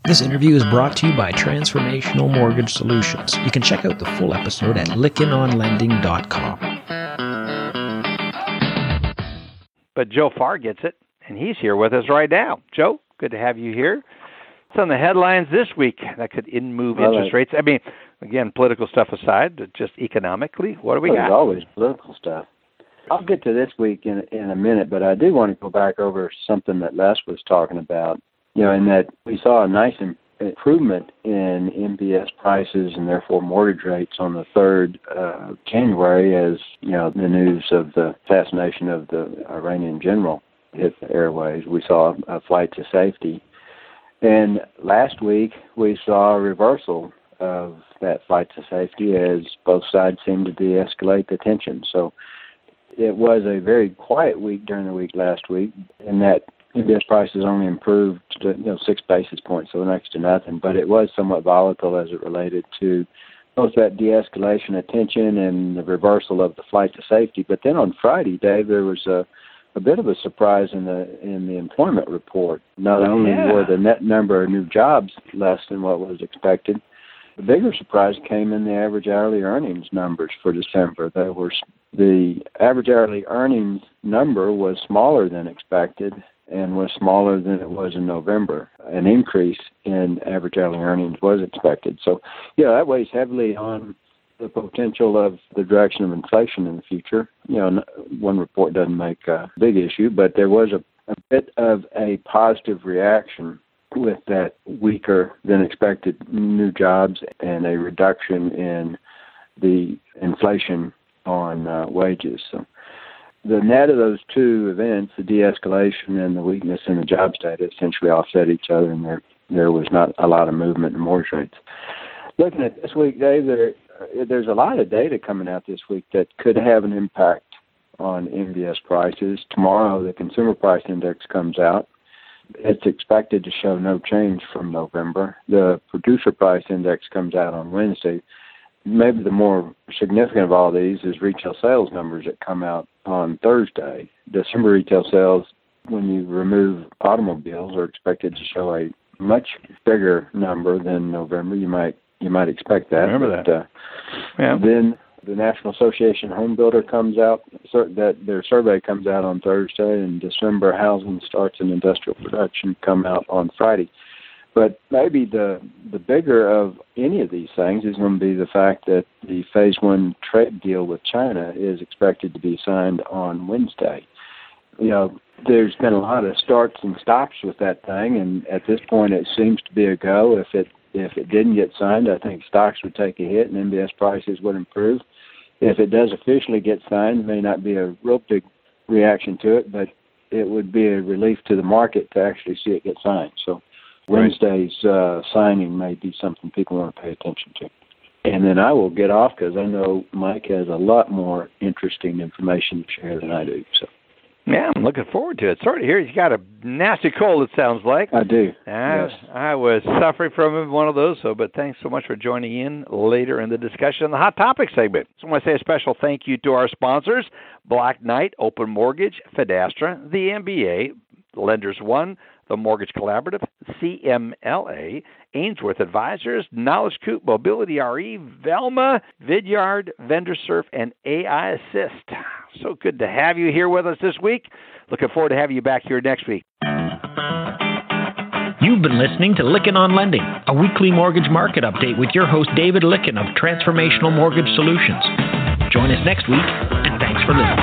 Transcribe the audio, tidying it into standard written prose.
This interview is brought to you by Transformational Mortgage Solutions. You can check out the full episode at lickenonlending.com. But Joe Farr gets it, and he's here with us right now. Joe, good to have you here. It's on the headlines this week that could move interest rates. I mean, again, political stuff aside, just economically, what do we got? There's always political stuff. I'll get to this week in a minute, but I do want to go back over something that Les was talking about. In that we saw a nice improvement in MBS prices and therefore mortgage rates on the 3rd of January as, the news of the assassination of the Iranian general hit the airwaves. We saw a flight to safety. And last week we saw a reversal of that flight to safety as both sides seemed to de-escalate the tension. So it was a very quiet week during the week last week, in that MBS prices only improved to 6 basis points, so next to nothing. But it was somewhat volatile as it related to both that de-escalation of tension and the reversal of the flight to safety. But then on Friday, Dave, there was a bit of a surprise in the employment report. Not only were the net number of new jobs less than what was expected, the bigger surprise came in the average hourly earnings numbers for December. The average hourly earnings number was smaller than expected and was smaller than it was in November. An increase in average hourly earnings was expected. So, that weighs heavily on the potential of the direction of inflation in the future. One report doesn't make a big issue, but there was a bit of a positive reaction with that weaker than expected new jobs and a reduction in the inflation on wages. So the net of those two events, the de-escalation and the weakness in the jobs data, essentially offset each other, and there was not a lot of movement in mortgage rates. Looking at this week, Dave, there's a lot of data coming out this week that could have an impact on MBS prices. Tomorrow, the Consumer Price Index comes out. It's expected to show no change from November. The Producer Price Index comes out on Wednesday. Maybe the more significant of all these is retail sales numbers that come out on Thursday. December retail sales, when you remove automobiles, are expected to show a much bigger number than November. You might expect that. Remember that. Then the National Association Home Builder comes out, that their survey comes out on Thursday, and December housing starts and industrial production come out on Friday. But maybe the bigger of any of these things is going to be the fact that the Phase 1 trade deal with China is expected to be signed on Wednesday. There's been a lot of starts and stops with that thing, and at this point it seems to be a go. If it didn't get signed, I think stocks would take a hit and MBS prices would improve. If it does officially get signed, it may not be a real big reaction to it, but it would be a relief to the market to actually see it get signed. So Wednesday's signing may be something people want to pay attention to. And then I will get off because I know Mike has a lot more interesting information to share than I do. So. Yeah, I'm looking forward to it. Sorry to hear you got a nasty cold, it sounds like. I do. Yes. I was suffering from one of those, but thanks so much for joining in later in the discussion in the Hot Topic segment. So I want to say a special thank you to our sponsors, Black Knight, Open Mortgage, Fidastra, the MBA, Lenders One, the Mortgage Collaborative, CMLA, Ainsworth Advisors, Knowledge Coop, Mobility RE, Velma, Vidyard, VendorSurf, and AI Assist. So good to have you here with us this week. Looking forward to having you back here next week. You've been listening to Lykken on Lending, a weekly mortgage market update with your host David Lykken of Transformational Mortgage Solutions. Join us next week, and thanks for listening.